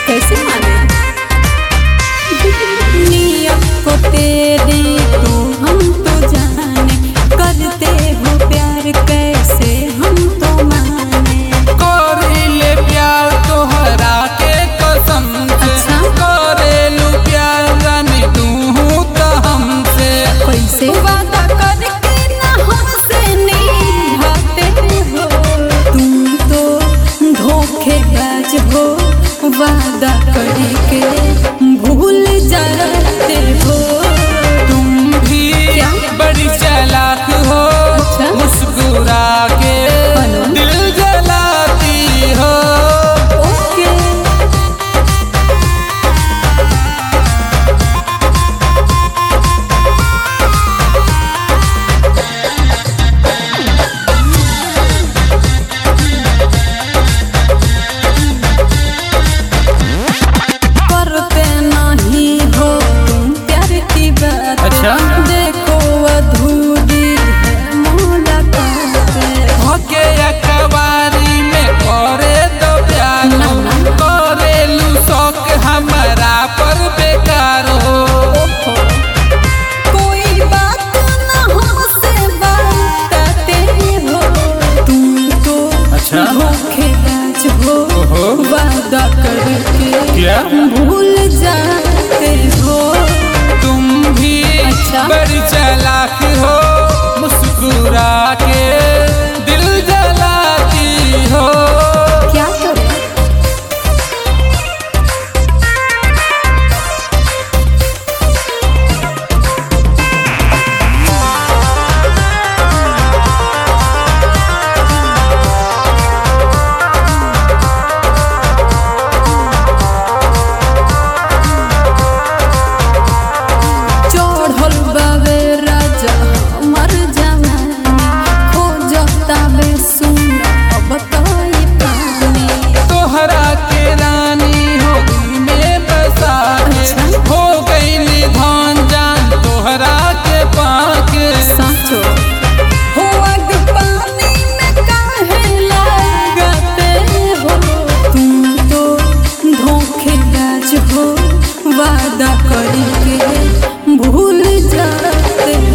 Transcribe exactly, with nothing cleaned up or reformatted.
कैसे माने नियत को तेरी तू हम तो जाने करते हो प्यार कैसे हम तो माने करेले प्यार तोहरा के कसम से अच्छा? करेलू प्यार जाने तू तो हमसे कैसे वादा करके ना हमसे निभाते हो तुम तो धोखेबाज हो वादा करके भूल जाते हो तुम भी क्या? बड़ी चालाक हो अच्छा? मुस्कुरा के हेलो? दिल जलाती हो। ओके करते नहीं हो तुम प्यार की बात अच्छा? देखो अधूरी है मुलाकात होके अखबारी में करे तो प्यार हो करेलू शौक हमारा पर बेकार हो। कोई बात ना हमसे बताते हो तुम तो अच्छा? धोखेबाज हो ओहो। वादा करके क्या? भूल जाते हो तुम भी अच्छा? बड़ी चालाक हो मुस्कुरा के दिल जलाती हो। क्या करें चढ़ल बाबे राजा हमर जवानी खोजता बे सुन अब तई पानी तोहरा के रानी हो दिल में बसा के अच्छा? हो गई निधान जान तोहरा के पाके। साचो हो आग पानी में काहे लगाते हो तुम तो धोखेबाज हो वादा करके भूल जाते